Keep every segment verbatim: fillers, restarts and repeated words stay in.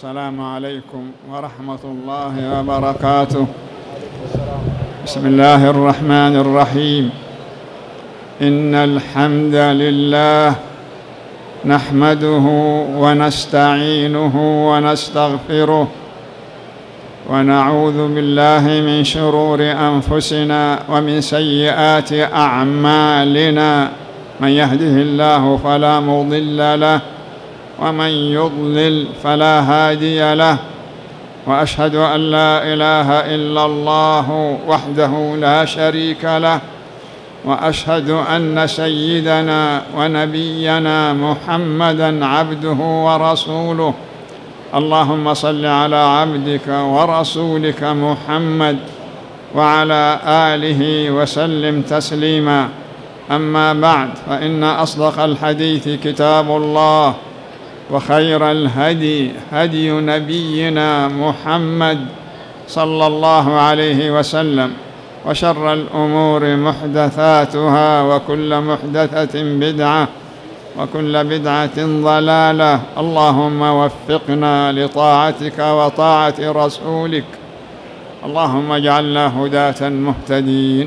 السلام عليكم ورحمة الله وبركاته. بسم الله الرحمن الرحيم. إن الحمد لله نحمده ونستعينه ونستغفره ونعوذ بالله من شرور أنفسنا ومن سيئات أعمالنا، من يهده الله فلا مضل له ومن يضلل فلا هادي له، وأشهد أن لا إله إلا الله وحده لا شريك له، وأشهد أن سيدنا ونبينا محمدًا عبده ورسوله. اللهم صل على عبدك ورسولك محمد وعلى آله وسلم تسليما. أما بعد، فإن أصدق الحديث كتاب الله، وخير الهدي هدي نبينا محمد صلى الله عليه وسلم، وشر الأمور محدثاتها، وكل محدثة بدعة، وكل بدعة ضلالة. اللهم وفقنا لطاعتك وطاعة رسولك، اللهم اجعلنا هداة مهتدين.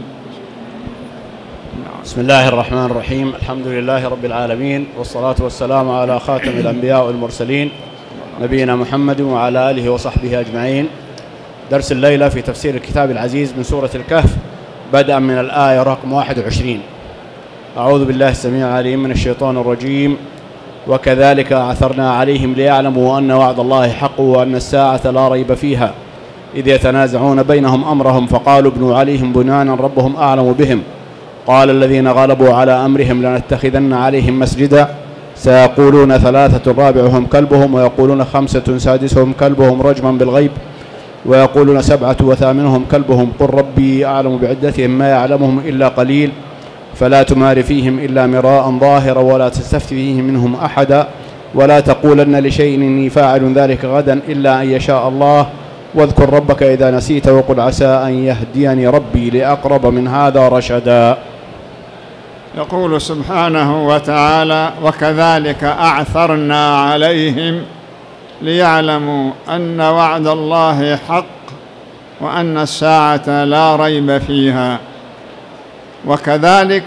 بسم الله الرحمن الرحيم. الحمد لله رب العالمين، والصلاة والسلام على خاتم الأنبياء والمرسلين نبينا محمد وعلى آله وصحبه أجمعين. درس الليلة في تفسير الكتاب العزيز من سورة الكهف، بدءا من الآية رقم واحد وعشرين. أعوذ بالله السميع العليم من الشيطان الرجيم. وكذلك أعثرنا عليهم ليعلموا أن وعد الله حق وأن الساعة لا ريب فيها، إذ يتنازعون بينهم أمرهم فقالوا ابنوا عليهم بنيانا ربهم أعلم بهم. قال الذين غلبوا على أمرهم لنتخذن عليهم مسجدا، سيقولون ثلاثة رابعهم كلبهم، ويقولون خمسة سادسهم كلبهم رجما بالغيب، ويقولون سبعة وثامنهم كلبهم، قل ربي أعلم بعدتهم ما يعلمهم إلا قليل، فلا تمار فيهم إلا مراء ظاهرا ولا تستفت فيهم منهم أحدا، ولا تقولن لشيء إني فاعل ذلك غدا إلا أن يشاء الله، واذكر ربك إذا نسيت وقل عسى أن يهديني ربي لأقرب من هذا رشدا. يقول سبحانه وتعالى: وكذلك أعثرنا عليهم ليعلموا أن وعد الله حق وأن الساعة لا ريب فيها. وكذلك،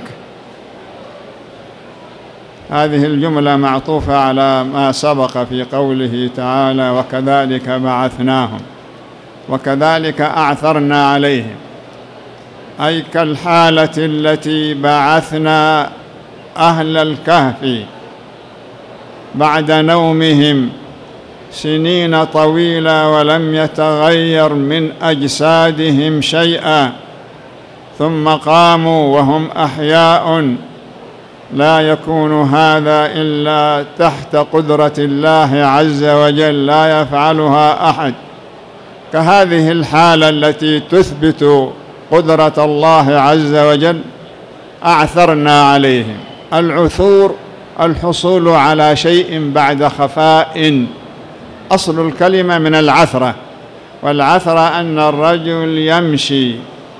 هذه الجملة معطوفة على ما سبق في قوله تعالى: وكذلك بعثناهم. وكذلك أعثرنا عليهم، أي كالحالة التي بعثنا أهل الكهف بعد نومهم سنين طويلة ولم يتغير من أجسادهم شيئا، ثم قاموا وهم أحياء، لا يكون هذا إلا تحت قدرة الله عز وجل، لا يفعلها أحد. كهذه الحالة التي تثبت قدرة الله عز وجل، أعثرنا عليهم. العثور الحصول على شيء بعد خفاء، أصل الكلمة من العثرة، والعثرة أن الرجل يمشي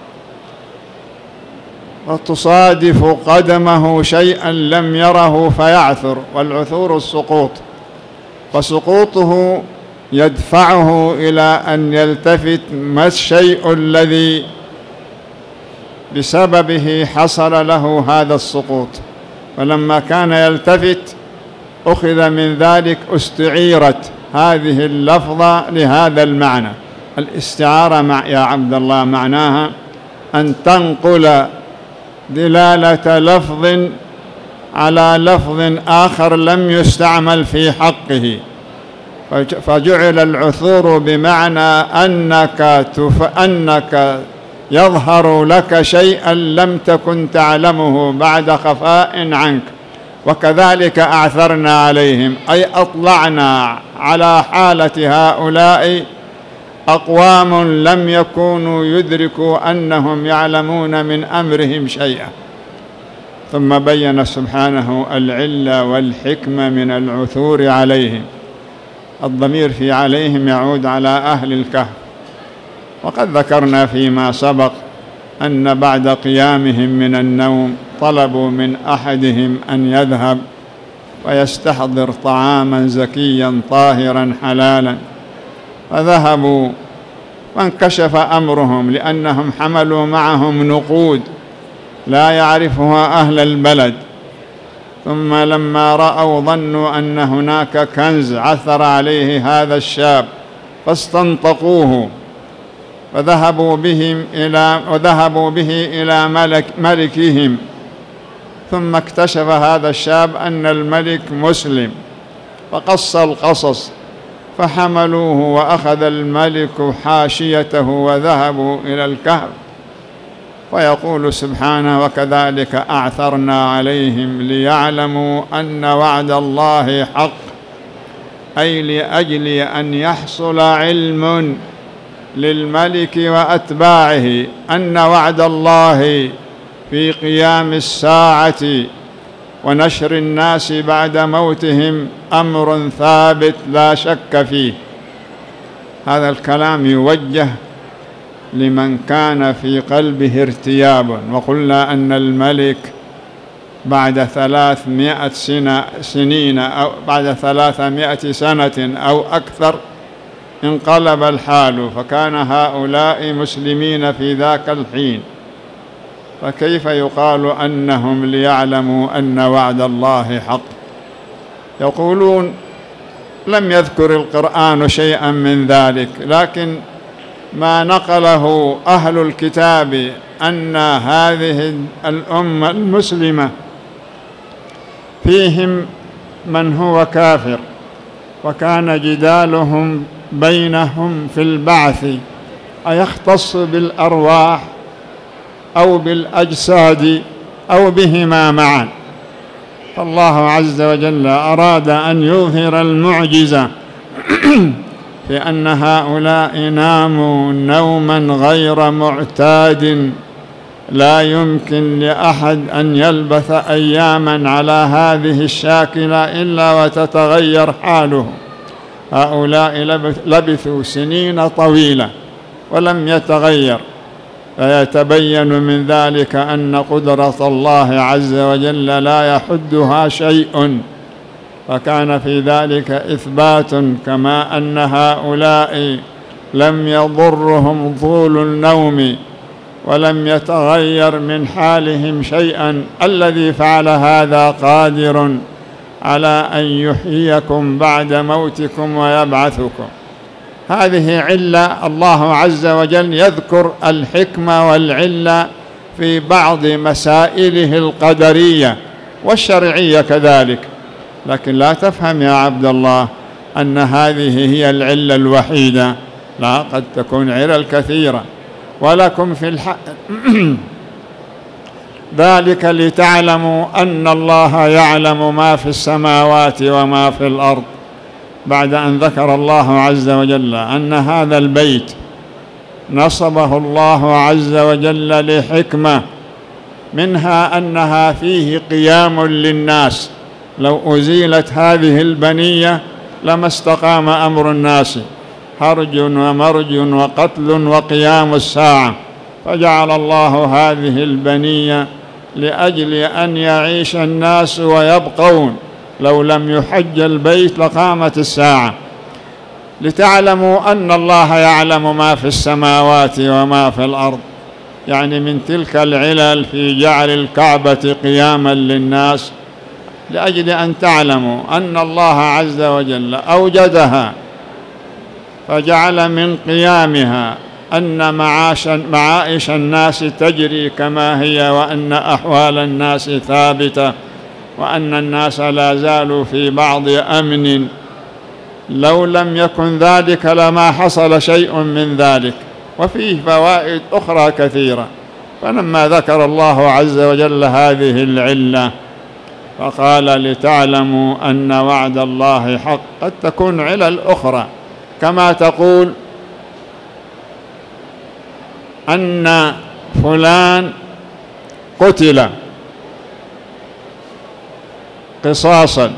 وتصادف قدمه شيئا لم يره فيعثر، والعثور السقوط، فسقوطه يدفعه إلى أن يلتفت ما الشيء الذي بسببه حصل له هذا السقوط. فلما كان يلتفت أخذ من ذلك، استعيرت هذه اللفظة لهذا المعنى. الاستعارة مع يا عبد الله معناها أن تنقل دلالة لفظ على لفظ آخر لم يستعمل في حقه، فجعل العثور بمعنى أنك تف... أنك يظهر لك شيئا لم تكن تعلمه بعد خفاء عنك. وكذلك أعثرنا عليهم، أي أطلعنا على حالة هؤلاء أقوام لم يكونوا يدركوا أنهم يعلمون من أمرهم شيئا. ثم بين سبحانه العلة والحكمة من العثور عليهم. الضمير في عليهم يعود على أهل الكهف. وقد ذكرنا فيما سبق أن بعد قيامهم من النوم طلبوا من أحدهم أن يذهب ويستحضر طعاما زكيا طاهرا حلالا، فذهبوا وانكشف أمرهم، لأنهم حملوا معهم نقود لا يعرفها أهل البلد. ثم لما رأوا ظنوا أن هناك كنز عثر عليه هذا الشاب فاستنطقوه، فذهبوا بهم إلى وذهبوا به إلى ملك ملكهم. ثم اكتشف هذا الشاب أن الملك مسلم، فقص القصص، فحملوه وأخذ الملك حاشيته وذهبوا إلى الكهف. ويقول سبحانه: وكذلك أعثرنا عليهم ليعلموا أن وعد الله حق، أي لأجل أن يحصل علم للملك وأتباعه أن وعد الله في قيام الساعة ونشر الناس بعد موتهم أمر ثابت لا شك فيه. هذا الكلام يوجه لمن كان في قلبه ارتياب. وقلنا أن الملك بعد ثلاثمائة سنة سنين أو بعد ثلاثمائة سنة أو أكثر انقلب الحال، فكان هؤلاء مسلمين في ذاك الحين، فكيف يقال أنهم ليعلموا أن وعد الله حق؟ يقولون لم يذكر القرآن شيئا من ذلك، لكن ما نقله أهل الكتاب أن هذه الأمة المسلمة فيهم من هو كافر، وكان جدالهم بينهم في البعث أيختص بالأرواح أو بالأجساد أو بهما معا. فالله عز وجل أراد أن يظهر المعجزة في أن هؤلاء ناموا نوما غير معتاد، لا يمكن لأحد أن يلبث أياما على هذه الشاكلة إلا وتتغير حاله. هؤلاء لبثوا سنين طويلة ولم يتغير، فيتبين من ذلك أن قدرة الله عز وجل لا يحدها شيء، فكان في ذلك إثبات، كما أن هؤلاء لم يضرهم طول النوم ولم يتغير من حالهم شيئا. الذي فعل هذا قادر على أن يحييكم بعد موتكم ويبعثكم. هذه علة الله عز وجل يذكر الحكمة والعلة في بعض مسائله القدرية والشرعية كذلك، لكن لا تفهم يا عبد الله أن هذه هي العلة الوحيدة، لا، قد تكون علل كثيرة. ولكم في الحق ذلك لتعلموا أن الله يعلم ما في السماوات وما في الأرض، بعد أن ذكر الله عز وجل أن هذا البيت نصبه الله عز وجل لحكمة، منها أنها فيه قيام للناس. لو أزيلت هذه البنية لما استقام أمر الناس، هرج ومرج وقتل وقيام الساعة، فجعل الله هذه البنية لأجل أن يعيش الناس ويبقون. لو لم يحج البيت لقامت الساعة. لتعلموا أن الله يعلم ما في السماوات وما في الأرض، يعني من تلك العلل في جعل الكعبة قياما للناس، لأجل أن تعلموا أن الله عز وجل أوجدها فجعل من قيامها أن معاش معائش الناس تجري كما هي، وأن أحوال الناس ثابتة، وأن الناس لا زالوا في بعض أمن. لو لم يكن ذلك لما حصل شيء من ذلك. وفيه فوائد أخرى كثيرة. فلما ذكر الله عز وجل هذه العلة فقال لتعلموا أن وعد الله حق. قد تكون علل أخرى، كما تقول أن فلان قتل قصاصا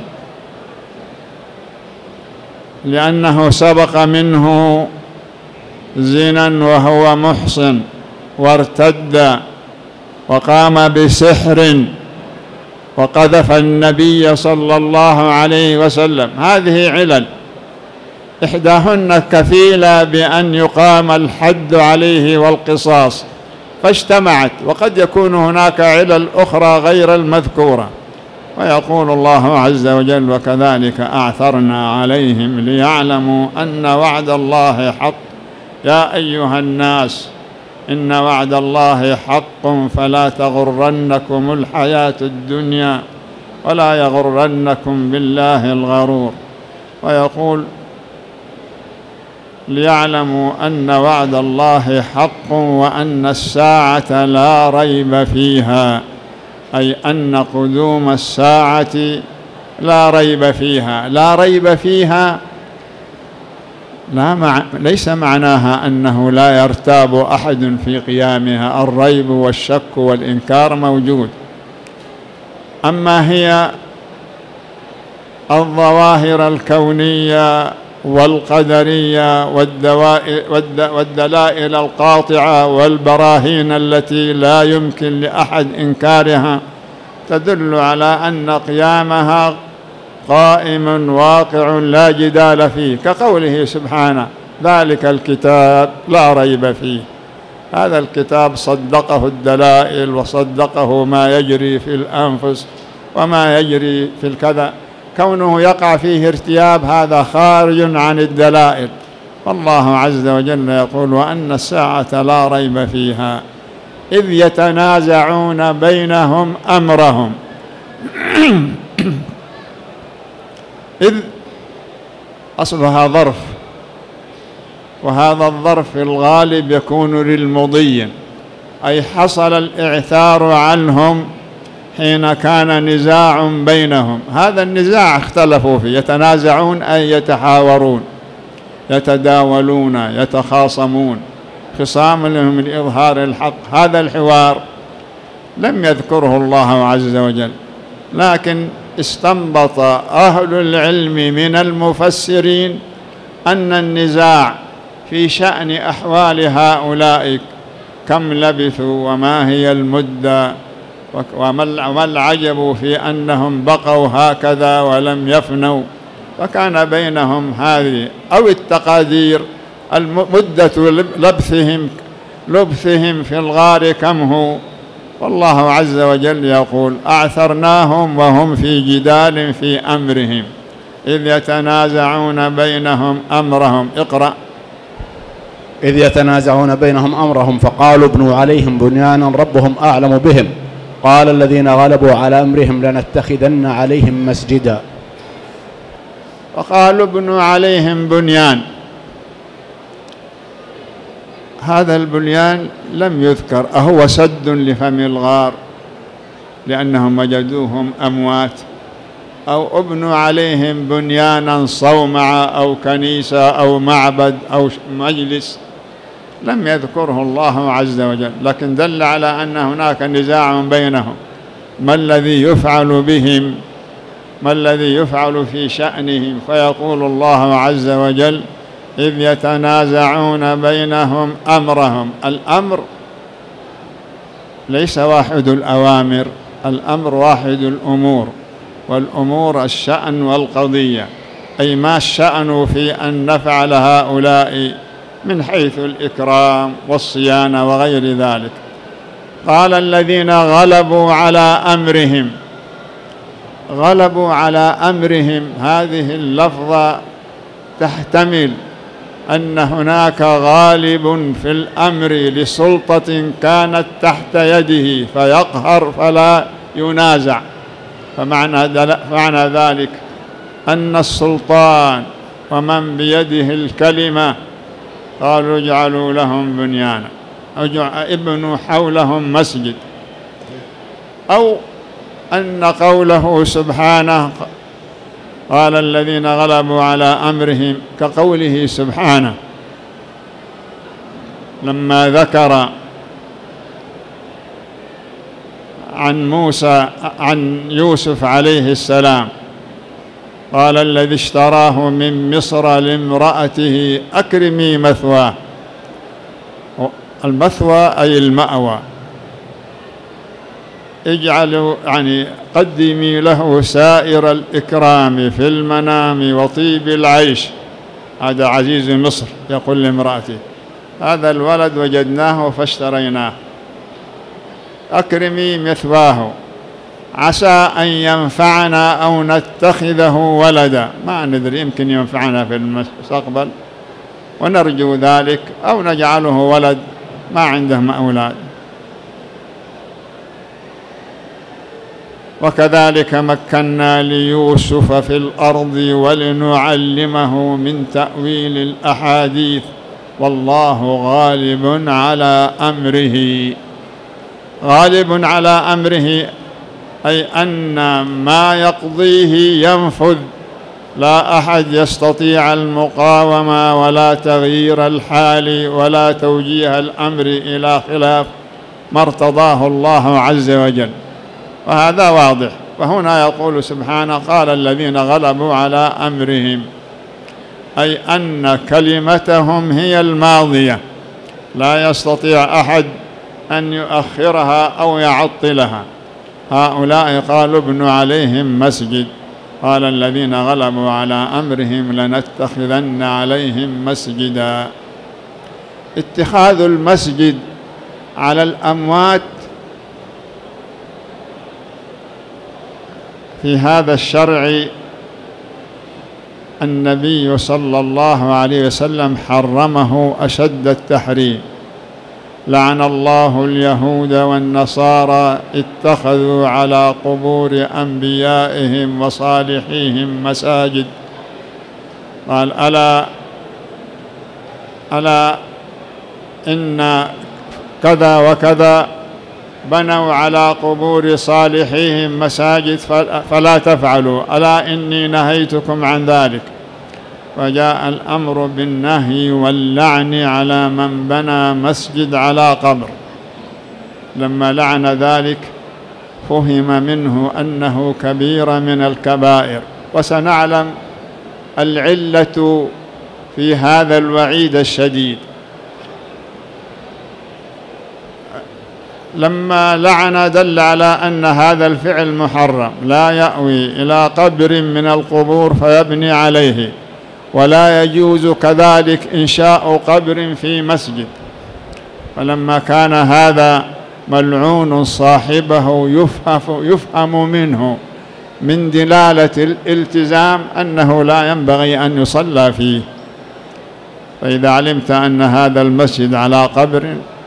لأنه سبق منه زنا وهو محصن وارتد وقام بسحر وقذف النبي صلى الله عليه وسلم. هذه علل إحداهن كفيلة بأن يقام الحد عليه والقصاص، فاجتمعت، وقد يكون هناك علل أخرى غير المذكورة. ويقول الله عز وجل: وكذلك أعثرنا عليهم ليعلموا أن وعد الله حق يا أيها الناس إن وعد الله حق فلا تغرنكم الحياة الدنيا ولا يغرنكم بالله الغرور. ويقول: ليعلموا أن وعد الله حق وأن الساعة لا ريب فيها، أي أن قدوم الساعة لا ريب فيها. لا ريب فيها لا مع... ليس معناها أنه لا يرتاب أحد في قيامها، الريب والشك والإنكار موجود. أما هي الظواهر الكونية والقدرية والدلائل القاطعة والبراهين التي لا يمكن لأحد إنكارها تدل على أن قيامها قائم واقع لا جدال فيه، كقوله سبحانه: ذلك الكتاب لا ريب فيه. هذا الكتاب صدقه الدلائل وصدقه ما يجري في الأنفس وما يجري في الكذا. كونه يقع فيه ارتياب هذا خارج عن الدلائل. والله عز وجل يقول: وأن الساعة لا ريب فيها إذ يتنازعون بينهم أمرهم. إذ أصلها ظرف، وهذا الظرف في الغالب يكون للمضي، أي حصل الإعثار عنهم حين كان نزاع بينهم. هذا النزاع اختلفوا فيه، يتنازعون أي يتحاورون، يتداولون، يتخاصمون، خصام لهم لإظهار الحق. هذا الحوار لم يذكره الله عز وجل، لكن استنبط أهل العلم من المفسرين أن النزاع في شأن أحوال هؤلاء، كم لبثوا وما هي المدة وما العجب في أنهم بقوا هكذا ولم يفنوا، فكان بينهم هذه أو التقادير مدة لبثهم لبثهم في الغار كم هو. والله عز وجل يقول: أعثرناهم وهم في جدال في أمرهم إذ يتنازعون بينهم أمرهم. اقرأ. إذ يتنازعون بينهم أمرهم فقالوا ابنوا عليهم بنيانا ربهم أعلم بهم قال الذين غلبوا على أمرهم لنتخذن عليهم مسجدا. وقالوا ابنوا عليهم بنيان، هذا البنيان لم يذكر أهو سد لفم الغار لأنهم وجدوهم أموات، أو ابنوا عليهم بنيانا صومعة أو كنيسة أو معبد أو مجلس، لم يذكره الله عز وجل، لكن دل على أن هناك نزاع بينهم. ما الذي يفعل بهم، ما الذي يفعل في شأنهم؟ فيقول الله عز وجل: إذ يتنازعون بينهم أمرهم. الأمر ليس واحد الأوامر، الأمر واحد الأمور، والأمور الشأن والقضية، أي ما الشأن في أن نفعل هؤلاء من حيث الإكرام والصيانة وغير ذلك. قال الذين غلبوا على أمرهم، غلبوا على أمرهم، هذه اللفظة تحتمل أن هناك غالب في الأمر لسلطة كانت تحت يده فيقهر فلا ينازع، فمعنى, فمعنى ذلك أن السلطان ومن بيده الكلمة قالوا اجعلوا لهم بنيانا، ابنوا حولهم مسجد، أو أن قوله سبحانه قال الذين غلبوا على أمرهم كقوله سبحانه لما ذكر عن موسى عن يوسف عليه السلام قال الذي اشتراه من مصر لامرأته أكرمي مثواه. المثوى أي المأوى، اجعلوا يعني قدمي له سائر الإكرام في المنام وطيب العيش هذا عزيز مصر يقول لامرأته هذا الولد وجدناه فاشتريناه، أكرمي مثواه عسى أن ينفعنا أو نتخذه ولدا، ما ندري يمكن ينفعنا في المستقبل ونرجو ذلك، أو نجعله ولد ما عندهم أولاد. وكذلك مكنا ليوسف في الأرض ولنعلمه من تأويل الأحاديث والله غالب على أمره. غالب على أمره أي أن ما يقضيه ينفذ، لا أحد يستطيع المقاومة ولا تغيير الحال ولا توجيه الأمر إلى خلاف ما ارتضاه الله عز وجل، وهذا واضح. وهنا يقول سبحانه قال الذين غلبوا على أمرهم، أي أن كلمتهم هي الماضية لا يستطيع أحد أن يؤخرها أو يعطلها. هؤلاء قالوا ابنوا عليهم مسجد، قال الذين غلبوا على أمرهم لنتخذن عليهم مسجدا. اتخاذ المسجد على الأموات في هذا الشرع النبي صلى الله عليه وسلم حرمه أشد التحريم. لعن الله اليهود والنصارى اتخذوا على قبور أنبيائهم وصالحيهم مساجد. قال ألا ألا إن كذا وكذا بنوا على قبور صالحيهم مساجد فلا تفعلوا، ألا إني نهيتكم عن ذلك. وجاء الأمر بالنهي واللعن على من بنى مسجد على قبر. لما لعن ذلك فهم منه أنه كبيرة من الكبائر، وسنعلم العلة في هذا الوعيد الشديد. لما لعن دل على أن هذا الفعل محرم، لا يأوي إلى قبر من القبور فيبني عليه، ولا يجوز كذلك إنشاء قبر في مسجد. فلما كان هذا ملعون صاحبه يفهم منه من دلالة الالتزام أنه لا ينبغي أن يصلى فيه. فإذا علمت أن هذا المسجد على قبر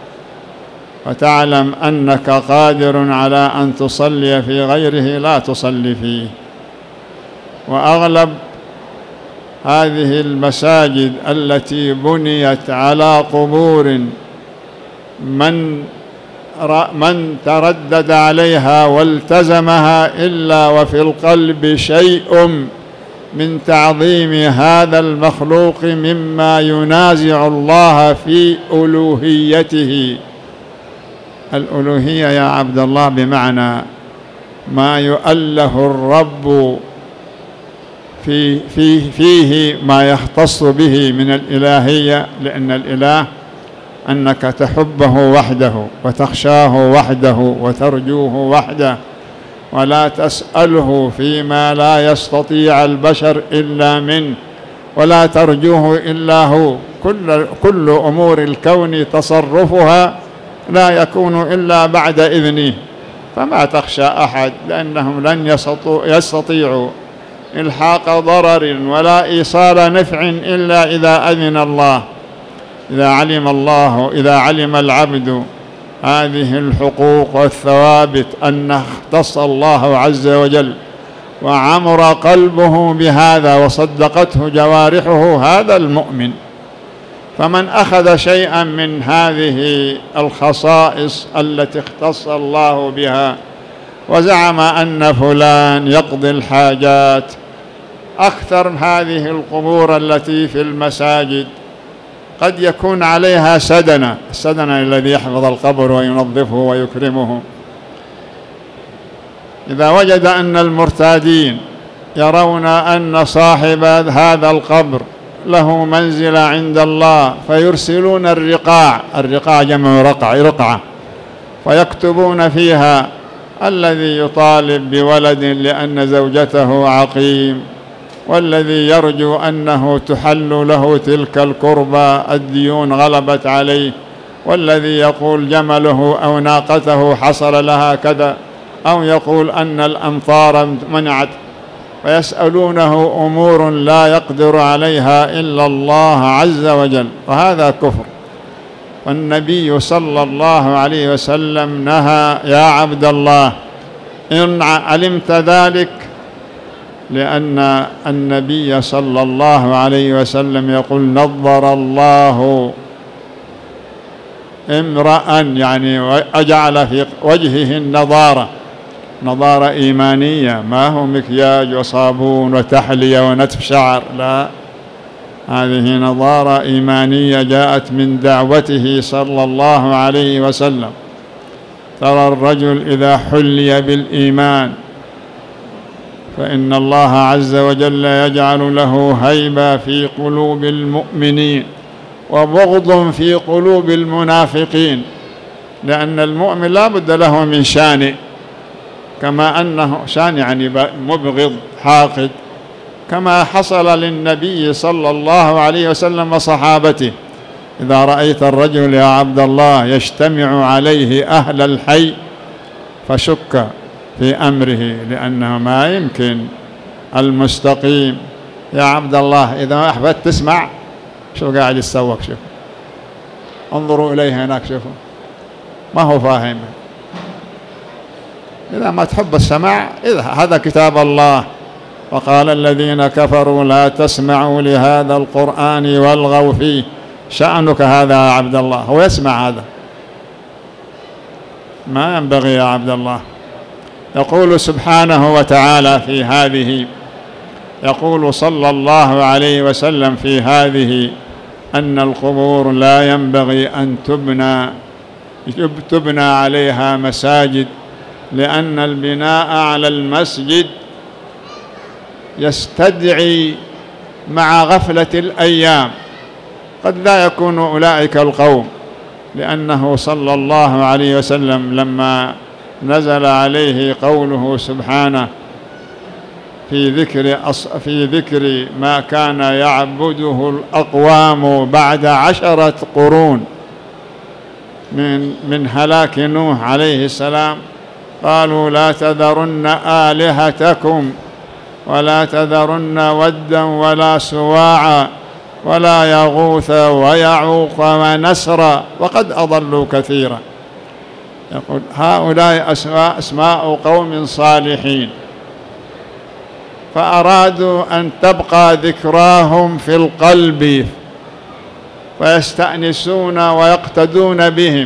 وتعلم أنك قادر على أن تصلي في غيره لا تصلي فيه. وأغلب هذه المساجد التي بنيت على قبور من من تردد عليها والتزمها إلا وفي القلب شيء من تعظيم هذا المخلوق مما ينازع الله في ألوهيته. الألوهية يا عبد الله بمعنى ما يؤله الرب في فيه, فيه ما يختص به من الإلهية، لأن الإله أنك تحبه وحده وتخشاه وحده وترجوه وحده، ولا تسأله فيما لا يستطيع البشر إلا منه، ولا ترجوه إلا هو. كل, كل أمور الكون تصرفها لا يكون إلا بعد إذنه، فما تخشى أحد، لأنهم لن يستطيعوا إلحاق ضرر ولا إيصال نفع إلا إذا أذن الله. إذا علم الله إذا علم العبد هذه الحقوق والثوابت أن اختص الله عز وجل وعمر قلبه بهذا وصدقته جوارحه، هذا المؤمن. فمن أخذ شيئا من هذه الخصائص التي اختص الله بها وزعم أن فلان يقضي الحاجات، أكثر هذه القبور التي في المساجد قد يكون عليها سدنة، السدنة الذي يحفظ القبر وينظفه ويكرمه. إذا وجد أن المرتادين يرون أن صاحب هذا القبر له منزل عند الله فيرسلون الرقاع، الرقاع جمع رقع رقعة، فيكتبون فيها الذي يطالب بولد لأن زوجته عقيم، والذي يرجو أنه تحل له تلك الكربة الديون غلبت عليه، والذي يقول جمله أو ناقته حصل لها كذا، أو يقول أن الأمطار منعت، ويسألونه أمور لا يقدر عليها إلا الله عز وجل، وهذا كفر. والنبي صلى الله عليه وسلم نهى: يا عبد الله إن علمت ذلك، لأن النبي صلى الله عليه وسلم يقول: نظر الله امرأ، يعني أجعل في وجهه النظارة، نظارة إيمانية، ما هو مكياج وصابون وتحلية ونتف شعر، لا، هذه نظارة إيمانية جاءت من دعوته صلى الله عليه وسلم. ترى الرجل إذا حلي بالإيمان فإن الله عز وجل يجعل له هيبة في قلوب المؤمنين وبغض في قلوب المنافقين، لأن المؤمن لا بد له من شان، كما أنه شان يعني مبغض حاقد، كما حصل للنبي صلى الله عليه وسلم وصحابته. إذا رأيت الرجل يا عبد الله يجتمع عليه أهل الحي فشك في أمره، لأنه ما يمكن المستقيم. يا عبد الله إذا أحببت تسمع شو قاعد يتسوق، شوف انظروا إليه هناك، شوفوا ما هو فاهم. إذا ما تحب السماع، إذا هذا كتاب الله، وقال الذين كفروا لا تسمعوا لهذا القرآن والغوا فيه. شأنك هذا يا عبد الله، هو يسمع هذا، ما ينبغي يا عبد الله. يقول سبحانه وتعالى في هذه، يقول صلى الله عليه وسلم في هذه أن القبور لا ينبغي أن تبنى تبنى عليها مساجد، لأن البناء على المسجد يستدعي مع غفلة الأيام قد لا يكون أولئك القوم، لأنه صلى الله عليه وسلم لما نزل عليه قوله سبحانه في ذكر في ذكر ما كان يعبده الأقوام بعد عشرة قرون من من هلاك نوح عليه السلام، قالوا لا تذرن آلهتكم ولا تذرن ودا ولا سواعا ولا يغوث ويعوق ونسرا وقد أضلوا كثيرا. يقول هؤلاء أسماء, أسماء قوم صالحين، فأرادوا أن تبقى ذكراهم في القلب فيستأنسون ويقتدون بهم،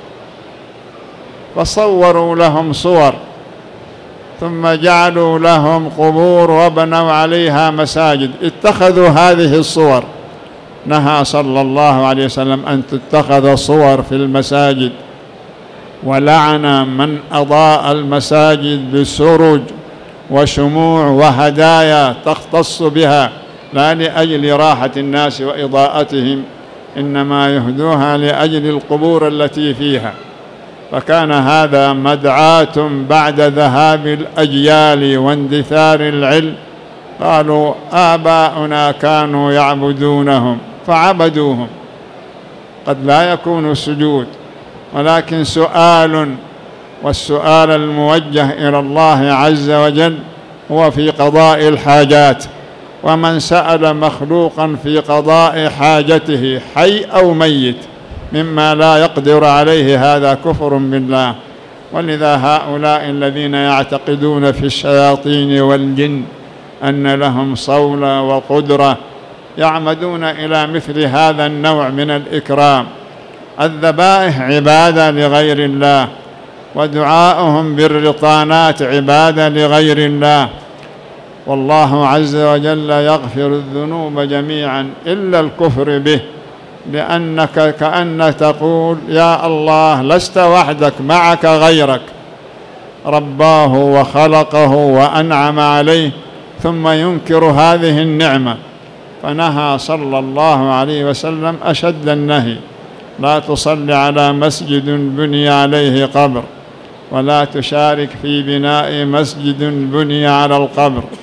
فصوروا لهم صور ثم جعلوا لهم قبور وبنوا عليها مساجد، اتخذوا هذه الصور. نهى صلى الله عليه وسلم أن تتخذ صور في المساجد، ولعن من أضاء المساجد بسرج وشموع وهدايا تختص بها، لا لأجل راحة الناس وإضاءتهم، إنما يهدوها لأجل القبور التي فيها. فكان هذا مدعاة بعد ذهاب الأجيال واندثار العلم، قالوا آباؤنا كانوا يعبدونهم فعبدوهم. قد لا يكون السجود، ولكن سؤال، والسؤال الموجه إلى الله عز وجل هو في قضاء الحاجات، ومن سأل مخلوقا في قضاء حاجته حي أو ميت مما لا يقدر عليه هذا كفر بالله. ولذا هؤلاء الذين يعتقدون في الشياطين والجن أن لهم صولة وقدرة يعمدون إلى مثل هذا النوع من الإكرام. الذبائح عبادة لغير الله، ودعاؤهم بالرطانات عبادة لغير الله، والله عز وجل يغفر الذنوب جميعا إلا الكفر به، لأنك كأن تقول يا الله لست وحدك، معك غيرك رباه وخلقه وأنعم عليه، ثم ينكر هذه النعمة. فنهى صلى الله عليه وسلم أشد النهي: لا تصل على مسجد بني عليه قبر، ولا تشارك في بناء مسجد بني على القبر،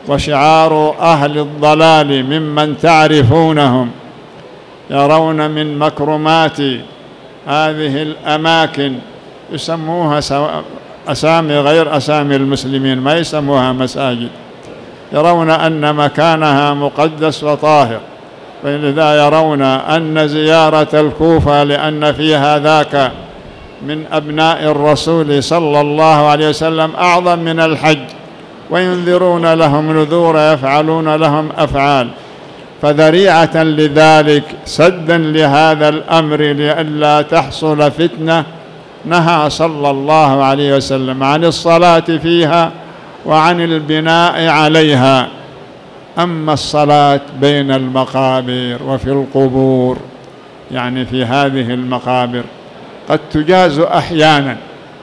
وشعار أهل الضلال ممن تعرفونهم، يرون من مكرمات هذه الأماكن يسموها أسامي غير أسامي المسلمين، ما يسموها مساجد، يرون أن مكانها مقدس وطاهر، فلذا يرون أن زيارة الكوفة لأن فيها ذاك من أبناء الرسول صلى الله عليه وسلم أعظم من الحج، وينذرون لهم نذور، يفعلون لهم أفعال. فذريعة لذلك سدا لهذا الأمر لئلا تحصل فتنة نهى صلى الله عليه وسلم عن الصلاة فيها وعن البناء عليها. أما الصلاة بين المقابر وفي القبور، يعني في هذه المقابر، قد تجاز أحيانا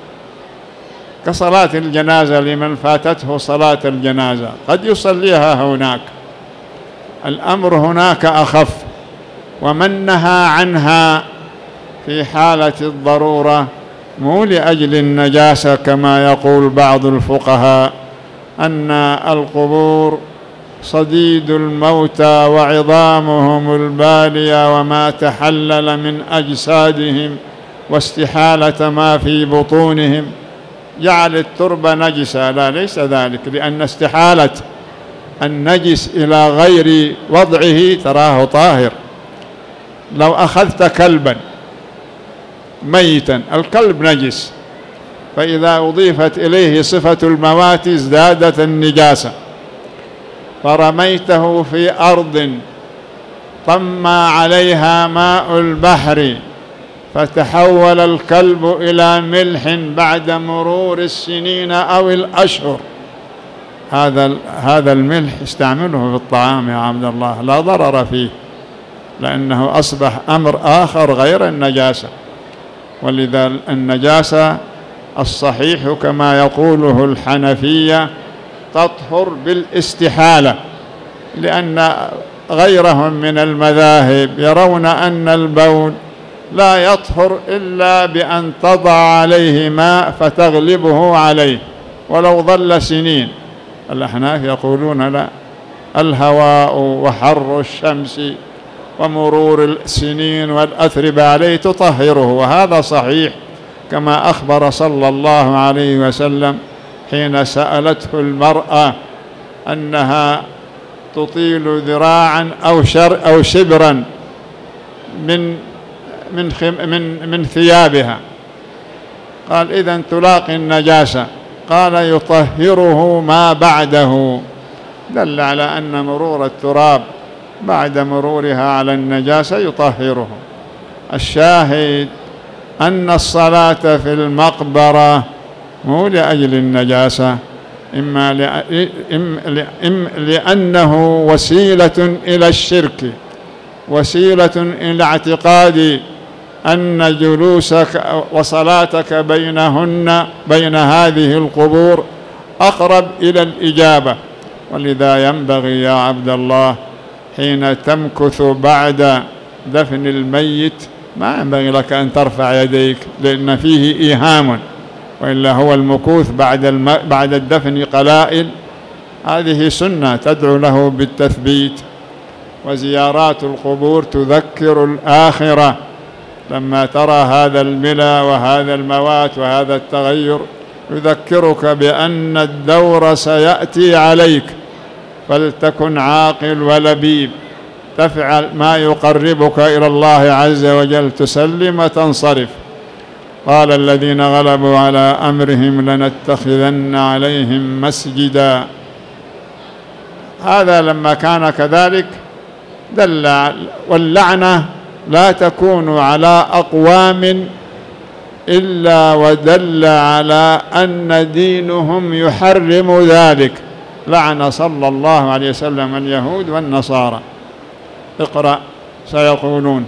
كصلاة الجنازة لمن فاتته صلاة الجنازة، قد يصليها هناك، الأمر هناك أخف. ومن نهى عنها في حالة الضرورة مو لأجل النجاسة كما يقول بعض الفقهاء، أن القبور صديد الموتى وعظامهم البالية وما تحلل من أجسادهم واستحالة ما في بطونهم جعل التربة نجسة. لا، ليس ذلك، لأن استحالة النجس إلى غير وضعه تراه طاهر. لو أخذت كلبا ميتا، الكلب نجس، فإذا أضيفت إليه صفة الموات ازدادت النجاسة، فرميته في أرض طمى عليها ماء البحر فتحول الكلب إلى ملح بعد مرور السنين أو الأشهر، هذا هذا الملح استعمله في الطعام يا عبد الله، لا ضرر فيه، لأنه أصبح أمر آخر غير النجاسة. ولذا النجاسة الصحيح كما يقوله الحنفية تطهر بالاستحالة، لأن غيرهم من المذاهب يرون أن البول لا يطهر إلا بأن تضع عليه ماء فتغلبه عليه ولو ظل سنين. الأحناف يقولون لا، الهواء وحر الشمس ومرور السنين والأتربة عليه تطهره، وهذا صحيح كما أخبر صلى الله عليه وسلم حين سألته المرأة أنها تطيل ذراعا أو شر أو شبرا من من من من ثيابها، قال إذن تلاقي النجاسة، قال يطهره ما بعده، دل على أن مرور التراب بعد مرورها على النجاسة يطهره. الشاهد أن الصلاة في المقبرة مو لأجل النجاسة، إما لأنه وسيلة إلى الشرك، وسيلة إلى اعتقاد أن جلوسك وصلاتك بينهن بين هذه القبور أقرب إلى الإجابة. ولذا ينبغي يا عبد الله حين تمكث بعد دفن الميت ما ينبغي لك أن ترفع يديك، لأن فيه إيهام، وإلا هو المكوث بعد الم... بعد الدفن قلائل، هذه سنة تدعو له بالتثبيت. وزيارات القبور تذكر الآخرة، لما ترى هذا الملا وهذا الموات وهذا التغير يذكرك بأن الدور سيأتي عليك، فلتكن عاقل ولبيب، تفعل ما يقربك إلى الله عز وجل، تسلم وتنصرف. قال الذين غلبوا على أمرهم لنتخذن عليهم مسجدا. هذا لما كان كذلك دل. واللعنة لا تكون على أقوام إلا ودل على أن دينهم يحرم ذلك. لعن صلى الله عليه وسلم اليهود والنصارى. اقرأ. سيقولون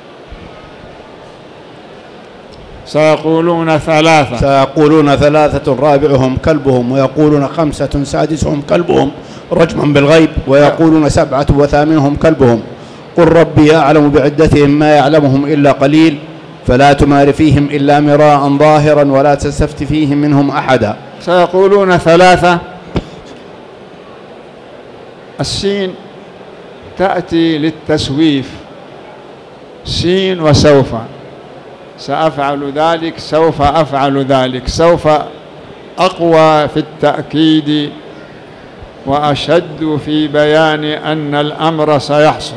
سيقولون ثلاثة سيقولون ثلاثة رابعهم كلبهم، ويقولون خمسة سادسهم كلبهم رجما بالغيب، ويقولون سبعة وثامنهم كلبهم. قل ربي أعلم بعدتهم ما يعلمهم إلا قليل، فلا تمار فيهم إلا مراء ظاهرا ولا تستفت فيهم منهم أحدا. سيقولون ثلاثة السين تأتي للتسويف، سين وسوف، سأفعل ذلك، سوف أفعل ذلك. سوف أقوى في التأكيد وأشد في بيان أن الأمر سيحصل،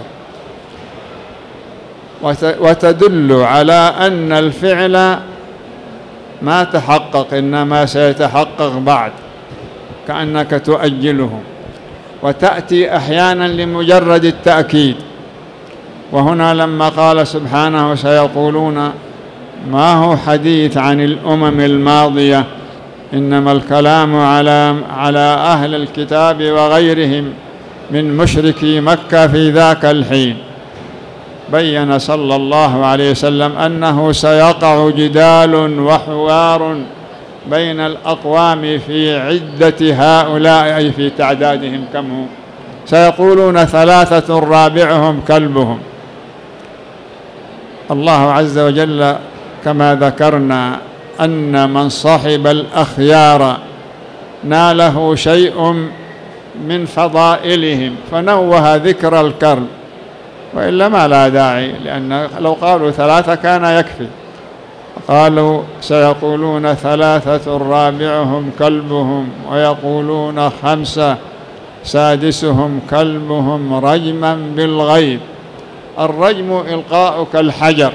وتدل على أن الفعل ما تحقق إنما سيتحقق بعد، كأنك تؤجله. وتأتي أحيانا لمجرد التأكيد. وهنا لما قال سبحانه سيقولون، ما هو حديث عن الأمم الماضية، إنما الكلام على على أهل الكتاب وغيرهم من مشركي مكة في ذاك الحين. بين صلى الله عليه وسلم أنه سيقع جدال وحوار بين الأقوام في عدة هؤلاء، أي في تعدادهم كم هم. سيقولون ثلاثة رابعهم كلبهم. الله عز وجل كما ذكرنا أن من صحب الأخيار ناله شيء من فضائلهم، فنوه ذكر الكلب، وإلا ما لا داعي، لأن لو قالوا ثلاثة كان يكفي. قالوا سيقولون ثلاثة رابعهم كلبهم، ويقولون خمسة سادسهم كلبهم رجما بالغيب. الرجم إلقاؤك الحجر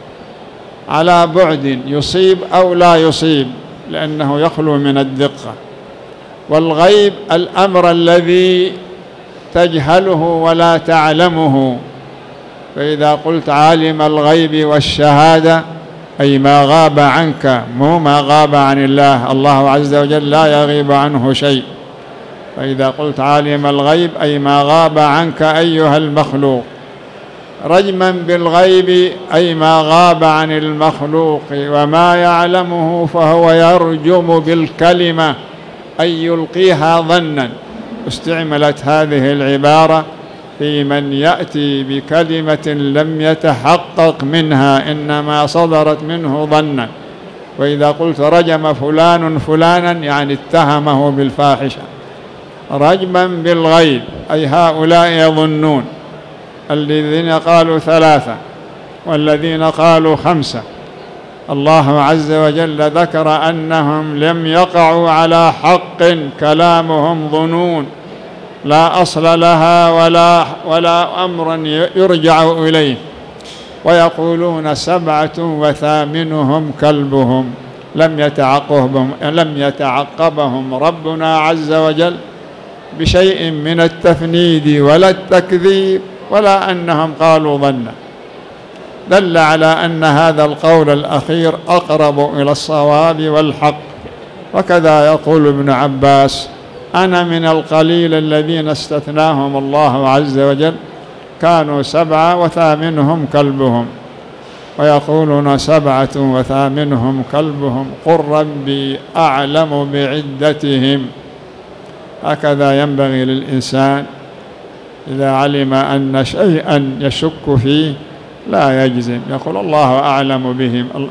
على بعد يصيب أو لا يصيب، لأنه يخلو من الدقة. والغيب الأمر الذي تجهله ولا تعلمه. فإذا قلت عالم الغيب والشهادة أي ما غاب عنك، مو ما غاب عن الله، الله عز وجل لا يغيب عنه شيء. فإذا قلت عالم الغيب أي ما غاب عنك أيها المخلوق. رجما بالغيب أي ما غاب عن المخلوق، وما يعلمه فهو يرجم بالكلمة أي يلقيها ظنا. استعملت هذه العبارة في من يأتي بكلمة لم يتحقق منها، إنما صدرت منه ظنا. وإذا قلت رجم فلان فلانا يعني اتهمه بالفاحشة. رجما بالغيب أي هؤلاء يظنون، الذين قالوا ثلاثة والذين قالوا خمسة. الله عز وجل ذكر أنهم لم يقعوا على حق، كلامهم ظنون لا أصل لها ولا, ولا أمر يرجع إليه. ويقولون سبعة وثامنهم كلبهم، لم يتعقبهم, لم يتعقبهم ربنا عز وجل بشيء من التفنيد ولا التكذيب ولا أنهم قالوا ظنا. دل على أن هذا القول الأخير أقرب إلى الصواب والحق. وكذا يقول ابن عباس: أنا من القليل الذين استثناهم الله عز وجل، كانوا سبعة وثامنهم كلبهم. ويقولون سبعة وثامنهم كلبهم، قل ربي أعلم بعدتهم. هكذا ينبغي للإنسان إذا علم أن شيئا يشك فيه لا يجزم، يقول الله أعلم بهم.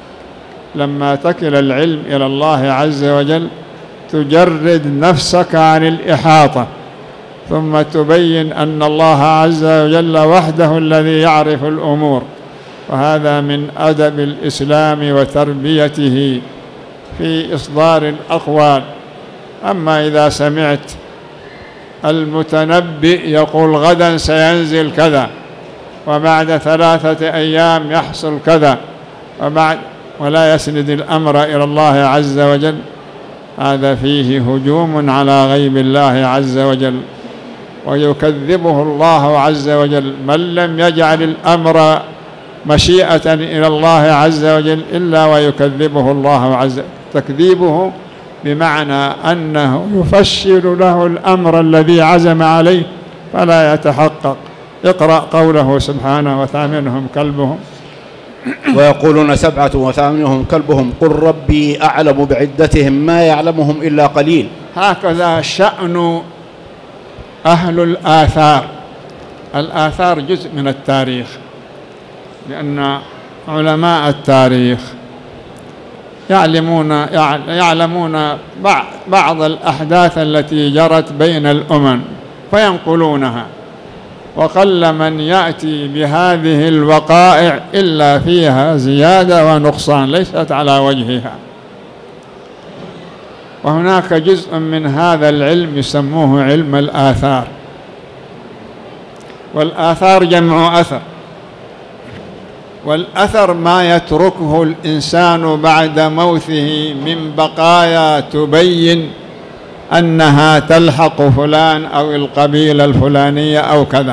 لما تكل العلم إلى الله عز وجل تجرد نفسك عن الإحاطة، ثم تبين أن الله عز وجل وحده الذي يعرف الأمور. وهذا من أدب الإسلام وتربيته في إصدار الأقوال. أما إذا سمعت المتنبئ يقول غدا سينزل كذا، وبعد ثلاثة أيام يحصل كذا، وبعد ولا يسند الأمر إلى الله عز وجل، هذا فيه هجوم على غيب الله عز وجل، ويكذبه الله عز وجل. من لم يجعل الأمر مشيئة إلى الله عز وجل إلا ويكذبه الله عز وجل. تكذيبه بمعنى أنه يفشل له الأمر الذي عزم عليه فلا يتحقق. اقرأ قوله سبحانه: وثامنهم كلبهم. ويقولون سبعة وثامنهم كلبهم، قل ربي أعلم بعدتهم ما يعلمهم إلا قليل. هكذا شأن أهل الآثار. الآثار جزء من التاريخ، لأن علماء التاريخ يعلمون يعلمون بعض الأحداث التي جرت بين الأمم فينقلونها، وقل من يأتي بهذه الوقائع إلا فيها زيادة ونقصان ليست على وجهها. وهناك جزء من هذا العلم يسموه علم الآثار، والآثار جمع أثر، والأثر ما يتركه الإنسان بعد موته من بقايا تبين أنها تلحق فلان أو القبيلة الفلانية أو كذا.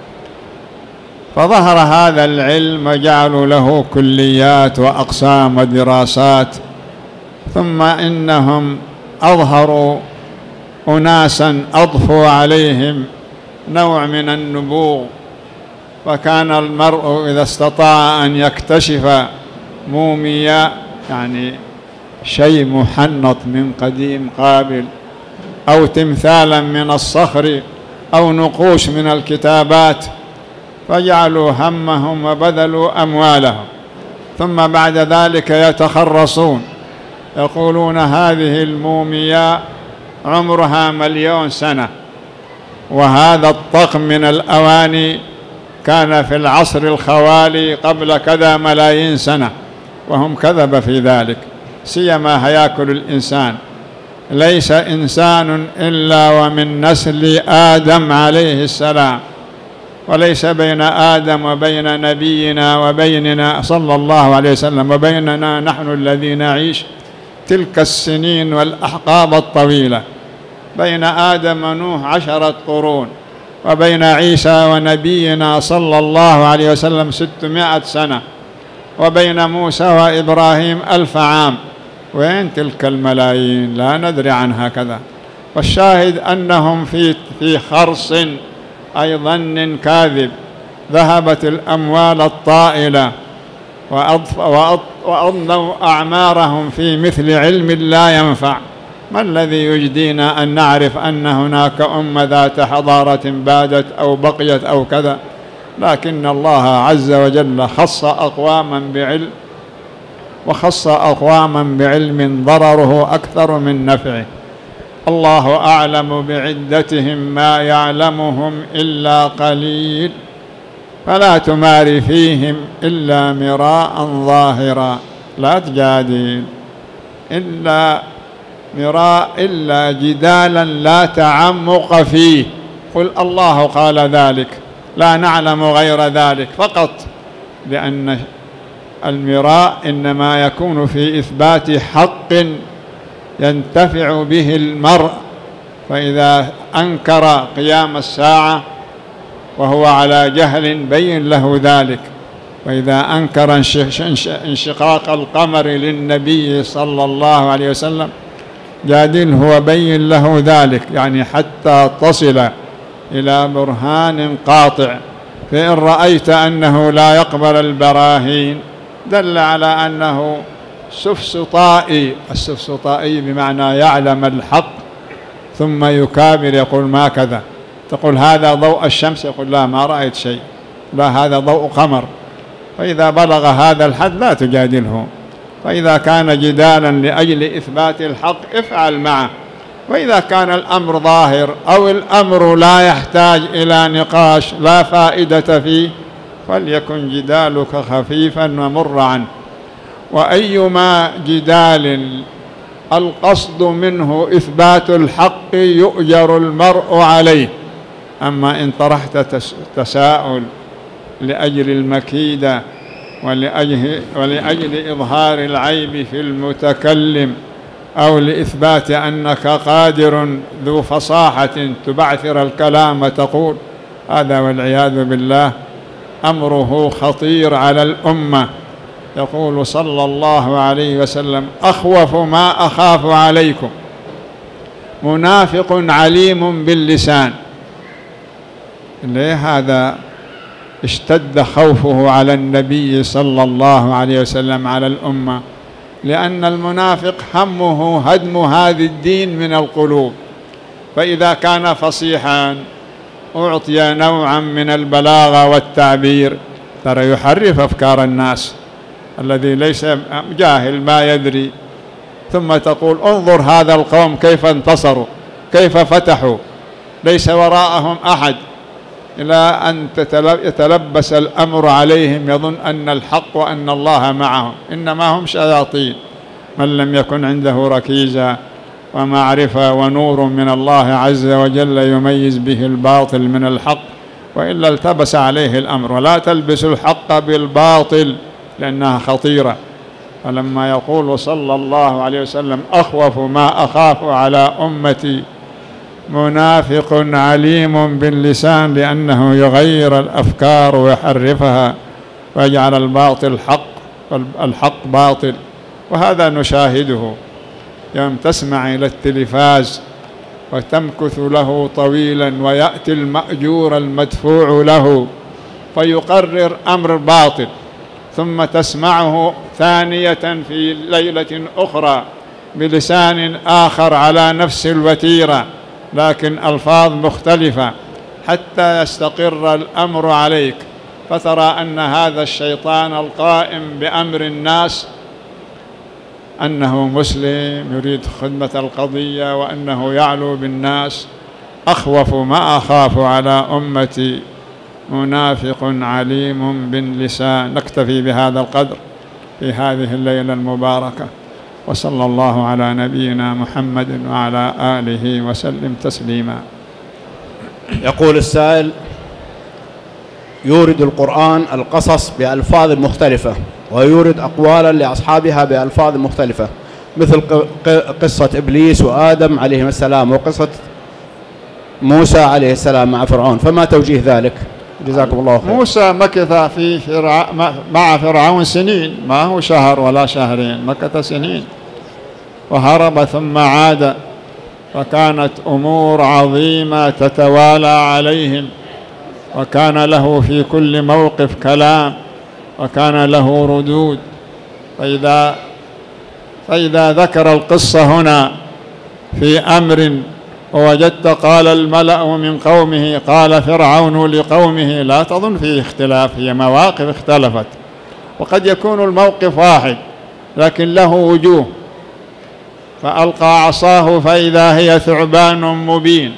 فظهر هذا العلم وجعلوا له كليات وأقسام ودراسات، ثم إنهم أظهروا أناسا أضفوا عليهم نوع من النبوغ، فكان المرء إذا استطاع أن يكتشف مومياء يعني شيء محنط من قديم قابل أو تمثالا من الصخر أو نقوش من الكتابات، فجعلوا همهم وبذلوا أموالهم، ثم بعد ذلك يتخرصون يقولون هذه المومياء عمرها مليون سنة، وهذا الطقم من الأواني كان في العصر الخوالي قبل كذا ملايين سنة، وهم كذب في ذلك. سيما هياكل الإنسان، ليس إنسان إلا ومن نسل آدم عليه السلام، وليس بين آدم وبين نبينا وبيننا صلى الله عليه وسلم وبيننا نحن الذين نعيش تلك السنين والأحقاب الطويلة. بين آدم ونوح عشرة قرون، وبين عيسى ونبينا صلى الله عليه وسلم ستمائة سنة، وبين موسى وإبراهيم ألف عام. وين تلك الملايين؟ لا ندري عنها كذا. والشاهد أنهم في في خرص أي ظن كاذب، ذهبت الأموال الطائلة وأضنوا أعمارهم في مثل علم لا ينفع. ما الذي يجدينا أن نعرف أن هناك أمة ذات حضارة بادت أو بقيت أو كذا؟ لكن الله عز وجل خص أقواما بعلم، وخص أقواما بعلم ضرره أكثر من نفعه. الله أعلم بعدتهم ما يعلمهم إلا قليل، فلا تمار فيهم إلا مراء ظاهرا، لا تجادل إلا مراء إلا جدالا لا تعمق فيه. قل الله قال ذلك، لا نعلم غير ذلك فقط، لأن المراء إنما يكون في إثبات حق ينتفع به المرء. فإذا أنكر قيام الساعة وهو على جهل بين له ذلك، وإذا أنكر انشقاق القمر للنبي صلى الله عليه وسلم جادله وبين له ذلك، يعني حتى تصل إلى برهان قاطع. فإن رأيت أنه لا يقبل البراهين دل على أنه سفسطائي. السفسطائي بمعنى يعلم الحق ثم يكابر، يقول ما كذا. تقول هذا ضوء الشمس، يقول لا ما رأيت شيء، لا هذا ضوء قمر. فإذا بلغ هذا الحد لا تجادله. فإذا كان جدالا لأجل إثبات الحق افعل معه، وإذا كان الأمر ظاهر أو الأمر لا يحتاج إلى نقاش لا فائدة فيه فليكن جدالك خفيفا ومر عنه. وأيما جدال القصد منه إثبات الحق يؤجر المرء عليه. أما إن طرحت تساؤل لأجل المكيدة ولأجل, ولأجل إظهار العيب في المتكلم أو لإثبات أنك قادر ذو فصاحة تبعثر الكلام وتقول، هذا والعياذ بالله أمره خطير على الأمة. يقول صلى الله عليه وسلم أخوف ما أخاف عليكم منافق عليم باللسان. ليه هذا اشتد خوفه على النبي صلى الله عليه وسلم على الأمة؟ لأن المنافق همه هدم هذا الدين من القلوب. فإذا كان فصيحا أعطي نوعا من البلاغة والتعبير، ترى يحرف أفكار الناس، الذي ليس جاهل ما يدري. ثم تقول انظر هذا القوم كيف انتصروا، كيف فتحوا، ليس وراءهم أحد، إلى أن يتلبس الأمر عليهم يظن أن الحق وأن الله معهم، إنما هم شياطين. من لم يكن عنده ركيزة ومعرفة ونور من الله عز وجل يميز به الباطل من الحق، وإلا التبس عليه الأمر. ولا تلبسوا الحق بالباطل لأنها خطيرة. فلما يقول صلى الله عليه وسلم أخوف ما أخاف على أمتي منافق عليم باللسان، لأنه يغير الأفكار ويحرفها ويجعل الباطل حق والحق باطل. وهذا نشاهده يوم تسمع إلى التلفاز وتمكث له طويلا، ويأتي المأجور المدفوع له فيقرر أمر باطل، ثم تسمعه ثانية في ليلة أخرى بلسان آخر على نفس الوتيرة لكن ألفاظ مختلفة، حتى يستقر الأمر عليك، فترى أن هذا الشيطان القائم بأمر الناس أنه مسلم يريد خدمة القضية وأنه يعلو بالناس. أخوف ما أخاف على أمتي منافق عليم باللسان. نكتفي بهذا القدر في هذه الليلة المباركة، وصلى الله على نبينا محمد وعلى آله وسلم تسليما. يقول السائل: يورد القرآن القصص بألفاظ مختلفة، ويورد أقوالا لأصحابها بألفاظ مختلفة، مثل قصة إبليس وآدم عليهم السلام، وقصة موسى عليه السلام مع فرعون، فما توجيه ذلك؟ جزاكم الله خير. موسى مكث في فرع... مع فرعون سنين، ما هو شهر ولا شهرين، مكث سنين وهرب ثم عاد، فكانت أمور عظيمة تتوالى عليهم، وكان له في كل موقف كلام، وكان له ردود. فإذا, فإذا ذكر القصة هنا في أمر ووجدت قال الملأ من قومه قال فرعون لقومه، لا تظن فيه اختلاف، هي مواقف اختلفت، وقد يكون الموقف واحد لكن له وجوه. فألقى عصاه فإذا هي ثعبان مبين،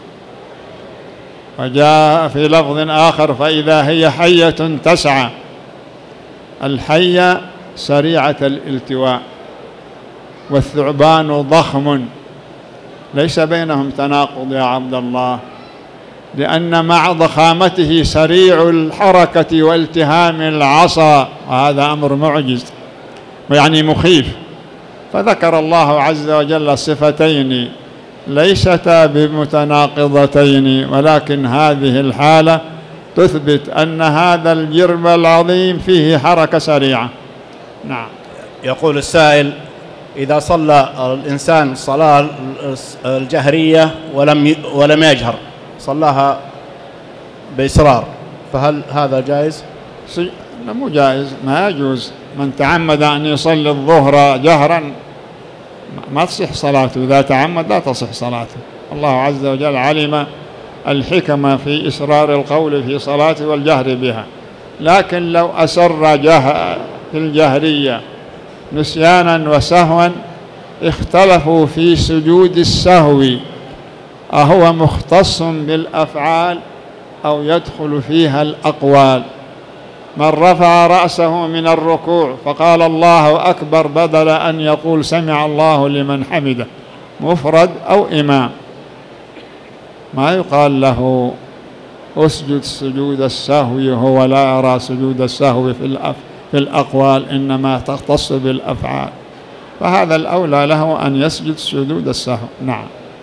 وجاء في لفظ آخر فإذا هي حية تسعى. الحية سريعة الالتواء، والثعبان ضخم، ليس بينهم تناقض يا عبد الله، لأن مع ضخامته سريع الحركة والتهام العصا، وهذا أمر معجز يعني مخيف. فذكر الله عز وجل صفتين ليستا بمتناقضتين، ولكن هذه الحالة تثبت أن هذا الجرم العظيم فيه حركة سريعة. نعم. يقول السائل: إذا صلى الإنسان الصلاة الجهرية ولم ولم يجهر، صلاها بإصرار، فهل هذا جائز؟ لا، مو جائز، ما يجوز. من تعمد أن يصلي الظهر جهرا ما تصح صلاته، إذا تعمد لا تصح صلاته. الله عز وجل علم الحكمة في إسرار القول في صلاته والجهر بها، لكن لو أسر جه في الجهرية نسيانا وسهوا اختلفوا في سجود السهو، أهو مختص بالأفعال أو يدخل فيها الأقوال؟ من رفع رأسه من الركوع فقال الله أكبر بدل أن يقول سمع الله لمن حمده، مفرد أو إمام، ما يقال له أسجد سجود السهو، هو لا يرى سجود السهو في الأف في الأقوال، إنما تختص بالأفعال، فهذا الأولى له أن يسجد سجود السهو. نعم.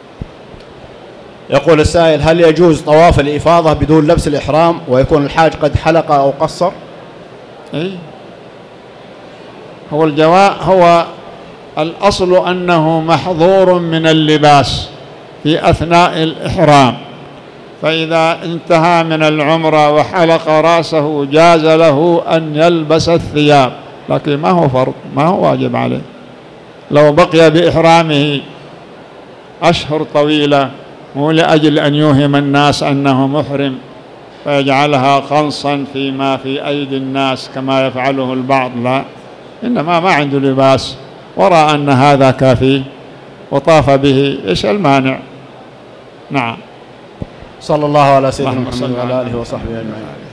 يقول السائل: هل يجوز طواف الإفاضة بدون لبس الإحرام ويكون الحاج قد حلق أو قصر؟ إيه؟ هو الجواء هو الأصل أنه محظور من اللباس في أثناء الإحرام، فإذا انتهى من العمرة وحلق رأسه جاز له أن يلبس الثياب، لكن ما هو فرض، ما هو واجب عليه. لو بقي بإحرامه أشهر طويلة مو لأجل أن يوهم الناس أنه محرم فيجعلها قنصا فيما في أيدي الناس كما يفعله البعض، لا، إنما ما عنده لباس ورأى أن هذا كافي وطاف به، إيش المانع؟ نعم. صلى الله على سيدنا اللهم محمد صل وعلى على آله وصحبه أجمعين.